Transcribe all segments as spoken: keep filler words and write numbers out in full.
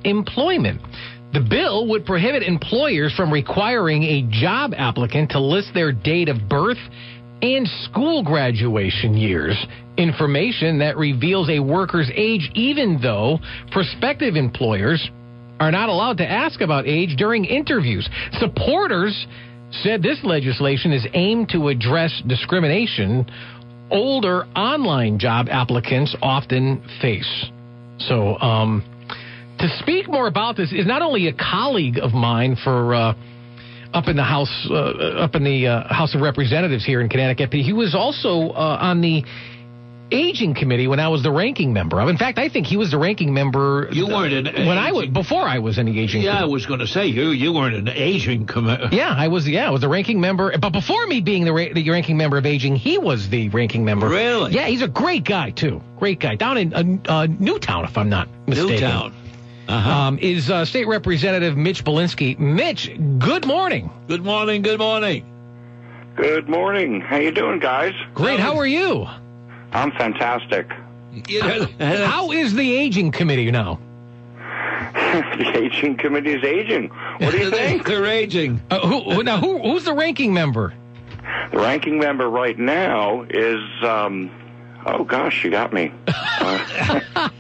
employment. The bill would prohibit employers from requiring a job applicant to list their date of birth and school graduation years, information that reveals a worker's age, even though prospective employers are not allowed to ask about age during interviews. Supporters said this legislation is aimed to address discrimination older online job applicants often face. So, um, to speak more about this is not only a colleague of mine for uh, up in the House, uh, up in the uh, House of Representatives here in Connecticut, but he was also uh, on the Aging Committee when I was the ranking member of. In fact, I think he was the ranking member. You weren't an uh, when I was before I was in the Aging. Yeah, Committee. I was going to say you you weren't an Aging Committee. Yeah, I was. Yeah, I was the ranking member. But before me being the, ra- the ranking member of Aging, he was the ranking member. Really? Yeah, he's a great guy too. Great guy down in uh, uh, Newtown, if I'm not mistaken. Newtown. Uh-huh. Um, is uh, State Representative Mitch Belinsky. Mitch, good morning. Good morning. Good morning. Good morning. How you doing, guys? Great. How are you? I'm fantastic. How is the Aging Committee now? The Aging Committee is aging. What do you think? They're aging. Uh, who, now, who, who's the ranking member? The ranking member right now is, um, oh, gosh, you got me. Uh,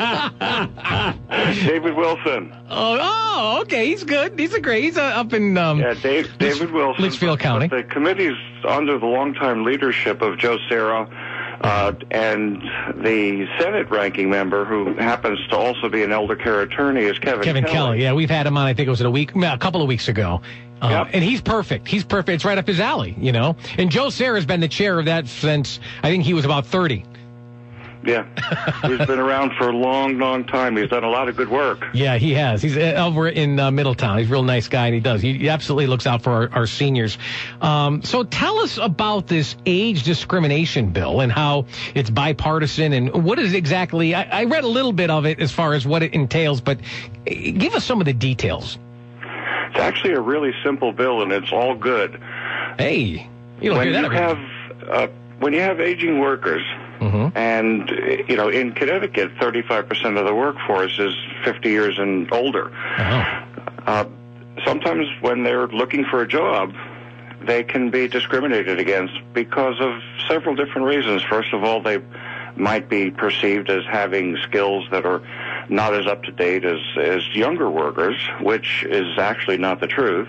David Wilson. Oh, oh, okay. He's good. He's a great. He's uh, up in um, yeah, Dave, David Wilson. Litchfield County. The committee's under the longtime leadership of Joe Serra. Uh, and the Senate ranking member, who happens to also be an elder care attorney, is Kevin, Kevin Kelly. Kelly. Yeah, we've had him on, I think it was a week, a couple of weeks ago. Uh, Yep. And he's perfect. He's perfect. It's right up his alley, you know. And Joe Serra's been the chair of that since, I think he was about thirty. Yeah. He's been around for a long, long time. He's done a lot of good work. Yeah, he has. He's uh, over in uh, Middletown. He's a real nice guy, and he does. He, he absolutely looks out for our, our seniors. Um, so tell us about this age discrimination bill and how it's bipartisan and what is exactly, I, I read a little bit of it as far as what it entails, but give us some of the details. It's actually a really simple bill, and it's all good. Hey, you don't when hear that you every have uh, when you have aging workers, mm-hmm. and you know, in Connecticut, thirty-five percent of the workforce is fifty years and older. Uh-huh. Uh, sometimes when they're looking for a job, they can be discriminated against because of several different reasons. First of all, they might be perceived as having skills that are not as up to date as, as younger workers, which is actually not the truth.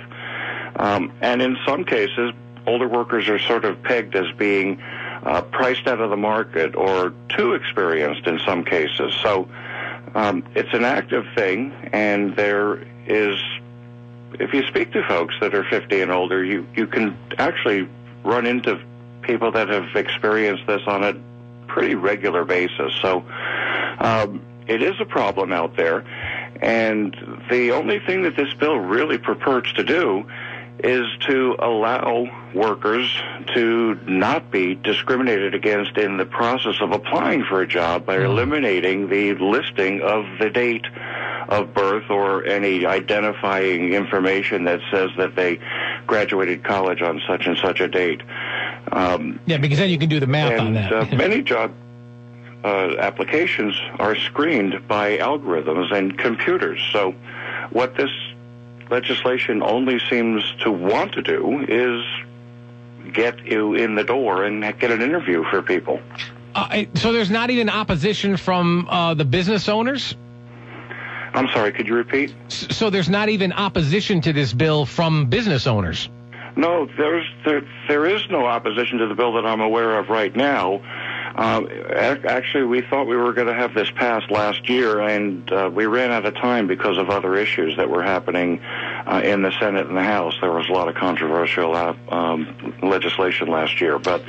Um, and in some cases, older workers are sort of pegged as being uh, priced out of the market or too experienced in some cases. So um, it's an active thing, and there is, if you speak to folks that are fifty and older, you, you can actually run into people that have experienced this on a pretty regular basis. So um, it is a problem out there, and the only thing that this bill really purports to do is to allow workers to not be discriminated against in the process of applying for a job by eliminating the listing of the date of birth or any identifying information that says that they graduated college on such and such a date. Um, yeah, because then you can do the math and, on that. uh, many job uh, applications are screened by algorithms and computers. So what this legislation only seems to want to do is get you in the door and get an interview for people. Uh, so there's not even opposition from uh, the business owners? I'm sorry, could you repeat? So there's not even opposition to this bill from business owners? No, there's there there is no opposition to the bill that I'm aware of right now. Um, actually, we thought we were going to have this passed last year, and uh, we ran out of time because of other issues that were happening uh, in the Senate and the House. There was a lot of controversial uh, um, legislation last year, but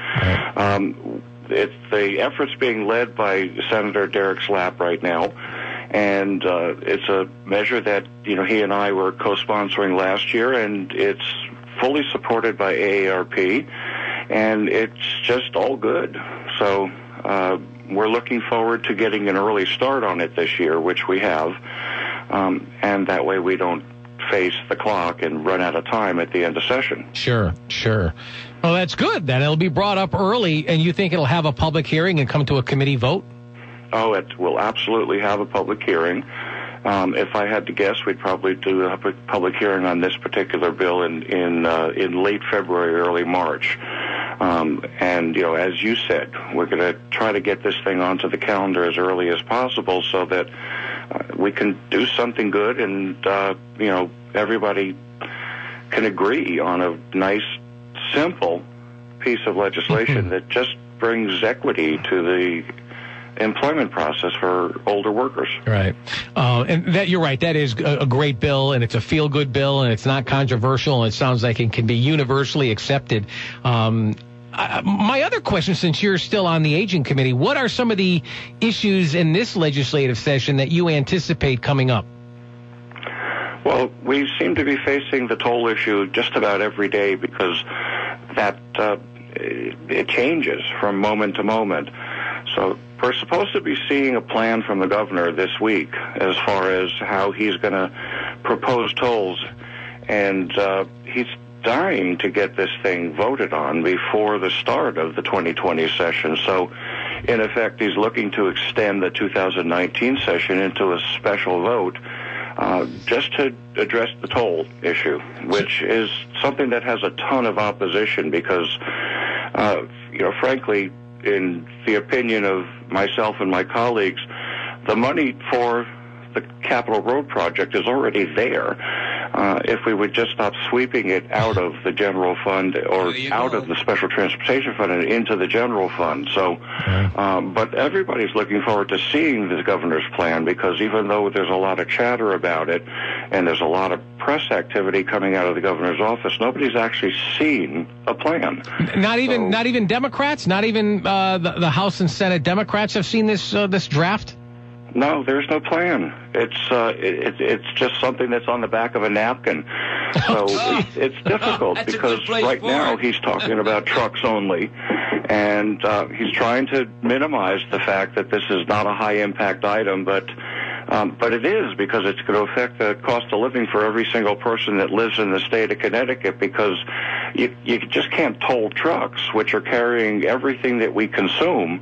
um, it's the effort's being led by Senator Derek Slapp right now. And uh, it's a measure that, you know, he and I were co-sponsoring last year, and it's fully supported by A A R P, and it's just all good. So uh, we're looking forward to getting an early start on it this year, which we have, um, and that way we don't face the clock and run out of time at the end of session. Sure, sure. Well, that's good. Then it'll be brought up early, and you think it'll have a public hearing and come to a committee vote? Oh, it will absolutely have a public hearing. Um, if I had to guess, we'd probably do a public hearing on this particular bill in in uh, in late February, early March. Um, and you know, as you said, we're going to try to get this thing onto the calendar as early as possible so that uh, we can do something good, and uh, you know, everybody can agree on a nice, simple piece of legislation that just brings equity to the employment process for older workers. Right. Uh, and that you're right. That is a, a great bill, and it's a feel-good bill, and it's not controversial, and it sounds like it can be universally accepted. Um, I, my other question, since you're still on the Aging Committee, what are some of the issues in this legislative session that you anticipate coming up? Well, we seem to be facing the toll issue just about every day because that uh, it changes from moment to moment. So we're supposed to be seeing a plan from the governor this week as far as how he's going to propose tolls, and uh, he's dying to get this thing voted on before the start of the twenty twenty session. So, in effect, he's looking to extend the two thousand nineteen session into a special vote uh, just to address the toll issue, which is something that has a ton of opposition because, uh, you know, frankly, in the opinion of myself and my colleagues, the money for the Capitol Road project is already there. Uh, if we would just stop sweeping it out of the general fund or out go. of the special transportation fund and into the general fund. So, um, but everybody's looking forward to seeing the governor's plan because even though there's a lot of chatter about it and there's a lot of press activity coming out of the governor's office, nobody's actually seen a plan. Not even, so, not even Democrats, not even uh, the, the House and Senate Democrats have seen this uh, this draft. No, there's no plan. It's uh, it, it's just something that's on the back of a napkin. So it's, it's difficult That's because right now it. he's talking about trucks only, and uh, he's trying to minimize the fact that this is not a high-impact item, but um, but it is because it's going to affect the cost of living for every single person that lives in the state of Connecticut because you, you just can't toll trucks, which are carrying everything that we consume,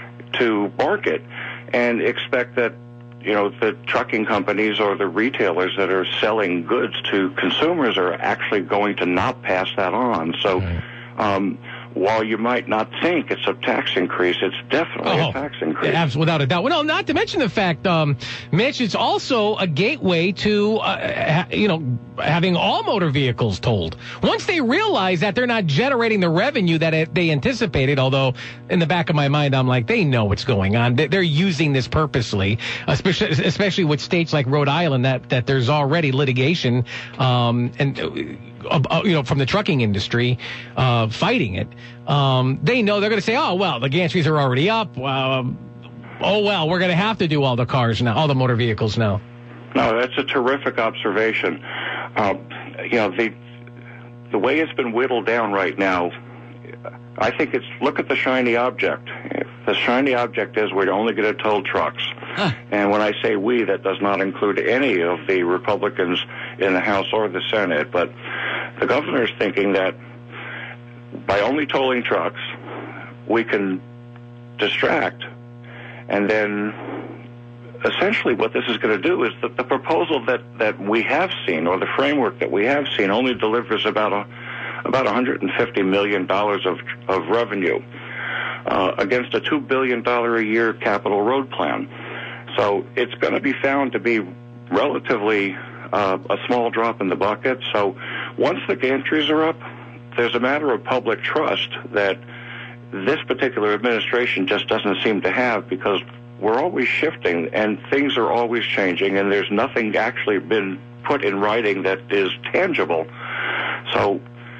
to market and expect that, you know, the trucking companies or the retailers that are selling goods to consumers are actually going to not pass that on. So, um, while you might not think it's a tax increase, it's definitely oh, a tax increase. Yeah, without a doubt. Well, no, not to mention the fact, um, Mitch, it's also a gateway to, uh, ha- you know, having all motor vehicles tolled. Once they realize that they're not generating the revenue that it, they anticipated, although in the back of my mind, I'm like, they know what's going on. They're using this purposely, especially, especially with states like Rhode Island that, that there's already litigation, um, and, uh, you know, from the trucking industry, uh, fighting it. Um, they know they're going to say, oh, well, the gantries are already up. Um, oh, well, we're going to have to do all the cars now, all the motor vehicles now. No, that's a terrific observation. Uh, you know, the the way it's been whittled down right now, I think it's look at the shiny object. If the shiny object is we're only going to toll trucks. Huh. And when I say we, that does not include any of the Republicans in the House or the Senate. But the governor's thinking that by only tolling trucks, we can distract. And then essentially what this is going to do is that the proposal that, that we have seen, or the framework that we have seen, only delivers about a, about one hundred fifty million dollars of, of revenue uh, against a two billion dollars a year capital road plan. So it's going to be found to be relatively uh, a small drop in the bucket. So once the gantries are up, there's a matter of public trust that this particular administration just doesn't seem to have because we're always shifting and things are always changing and there's nothing actually been put in writing that is tangible. So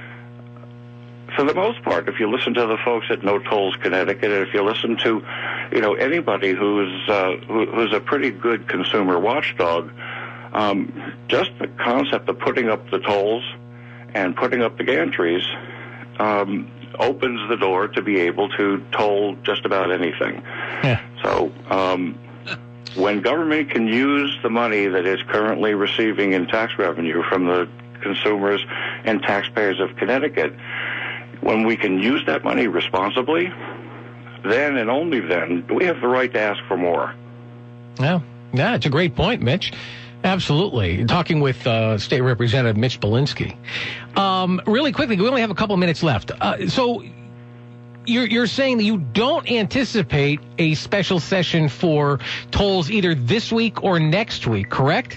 for the most part, if you listen to the folks at No Tolls Connecticut, and if you listen to, you know, anybody who's uh, who, who's a pretty good consumer watchdog, um, just the concept of putting up the tolls and putting up the gantries um, opens the door to be able to toll just about anything. Yeah. So um, when government can use the money that it's currently receiving in tax revenue from the consumers and taxpayers of Connecticut, when we can use that money responsibly, then and only then do we have the right to ask for more. Yeah. Yeah, it's a great point, Mitch. Absolutely. Talking with uh, State Representative Mitch Belinsky. Um, really quickly, we only have a couple minutes left. Uh, so you're, you're saying that you don't anticipate a special session for tolls either this week or next week, correct?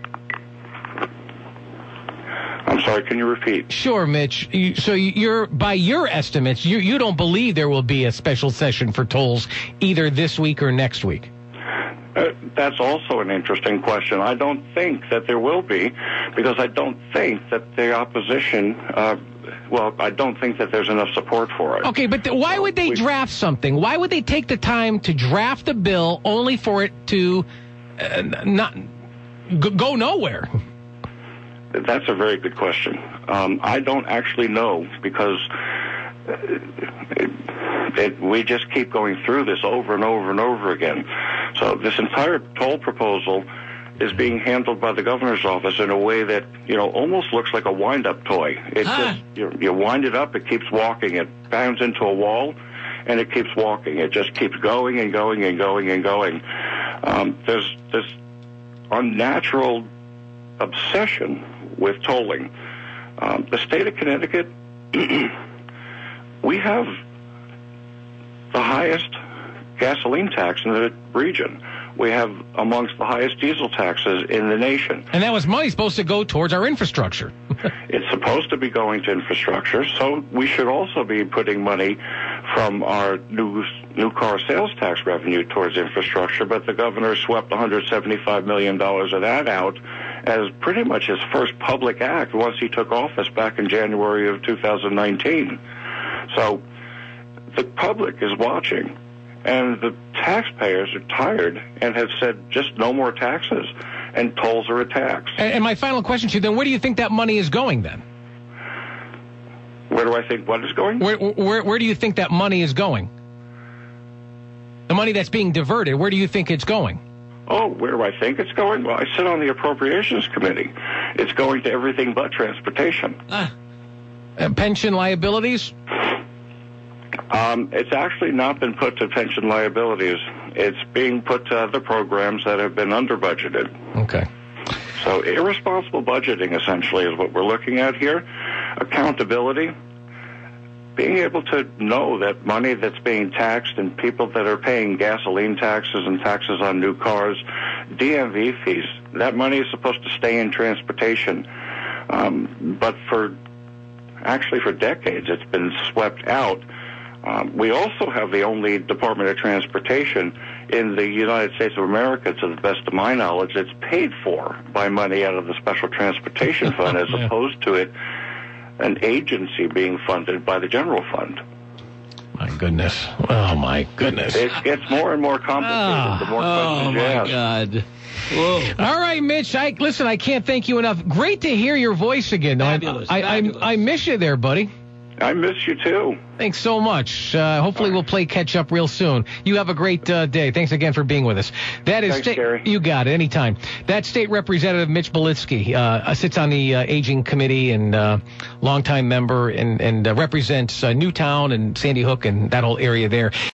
I'm sorry, can you repeat? Sure, Mitch. You, so you're, by your estimates, you, you don't believe there will be a special session for tolls either this week or next week? Uh, that's also an interesting question. I don't think that there will be, because I don't think that the opposition, uh, well, I don't think that there's enough support for it. Okay, but th- why would they we, draft something? Why would they take the time to draft a bill only for it to uh, not g- go nowhere? That's a very good question. Um, I don't actually know, because it, it, we just keep going through this over and over and over again. So this entire toll proposal is being handled by the governor's office in a way that, you know, almost looks like a wind-up toy. It Huh. just, you, you wind it up, it keeps walking, it bangs into a wall, and it keeps walking. It just keeps going and going and going and going. Um, there's this unnatural obsession with tolling. Um, the state of Connecticut, we have the highest gasoline tax in the region. We have amongst the highest diesel taxes in the nation. And that was money supposed to go towards our infrastructure. It's supposed to be going to infrastructure, so we should also be putting money from our new new car sales tax revenue towards infrastructure, but the governor swept one hundred seventy-five million dollars of that out as pretty much his first public act once he took office back in January of two thousand nineteen. So the public is watching, and the taxpayers are tired and have said just no more taxes, and tolls are a tax. And, and my final question to you, then, where do you think that money is going then? Where do I think what is going? Where, where, where do you think that money is going? The money that's being diverted, where do you think it's going? Oh, where do I think it's going? Well, I sit on the Appropriations Committee. It's going to everything but transportation. Ah. Uh, pension liabilities? Um, it's actually not been put to pension liabilities. It's being put to other programs that have been under budgeted. Okay. So irresponsible budgeting, essentially, is what we're looking at here. Accountability, being able to know that money that's being taxed and people that are paying gasoline taxes and taxes on new cars, D M V fees, that money is supposed to stay in transportation. Um, but for, actually for decades, it's been swept out. Um, we also have the only Department of Transportation in the United States of America, to the best of my knowledge, that's paid for by money out of the Special Transportation Fund, as Yeah. opposed to it an agency being funded by the general fund. My goodness. Oh, my goodness. It gets more and more complicated the more Oh, questions you my ask. God. Whoa. All right, Mitch. I, listen, I can't thank you enough. Great to hear your voice again. I- Fabulous, I, I, fabulous. I, I miss you there, buddy. I miss you too. Thanks so much. Uh, hopefully we'll play catch up real soon. You have a great uh, day. Thanks again for being with us. That is Thanks, state. Gary. You got it. Anytime. That's State Representative Mitch Belinsky. Uh, sits on the uh, Aging Committee and uh, longtime member, and and uh, represents uh, Newtown and Sandy Hook and that whole area there.